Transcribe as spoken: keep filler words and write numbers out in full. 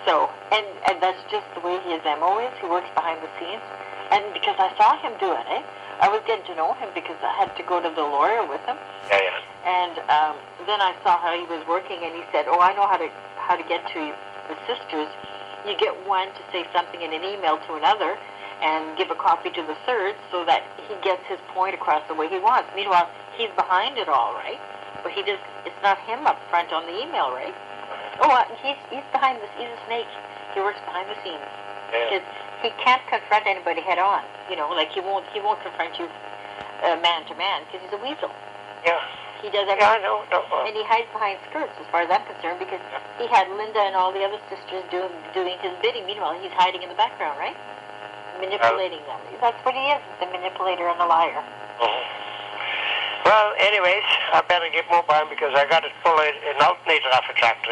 So, and, and that's just the way his M O is. He works behind the scenes. And because I saw him do it, eh? I was getting to know him because I had to go to the lawyer with him. Yeah, yeah. And um, then I saw how he was working, and he said, oh, I know how to how to get to the sisters. You get one to say something in an email to another and give a copy to the third so that he gets his point across the way he wants. Meanwhile, he's behind it all, right? But he just, it's not him up front on the email, right? Oh, uh, he's he's behind this. He's a snake. He works behind the scenes. Yeah. He can't confront anybody head on. You know, like he won't he won't confront you uh, man to man because he's a weasel. Yeah. He does everything. Yeah, I know. No, uh, And he hides behind skirts, as far as I'm concerned, because he had Linda and all the other sisters doing doing his bidding. Meanwhile, he's hiding in the background, right? Manipulating them. That's what he is, the manipulator and the liar. mhm. Well, anyways, I better get mobile because I got to pull an alternator off a tractor.